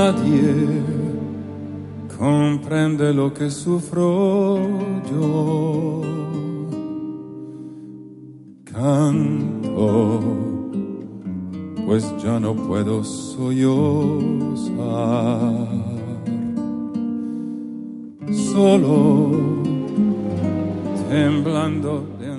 nadie comprende lo que sufro yo. Canto, pues ya no puedo sollozar. Solo temblando de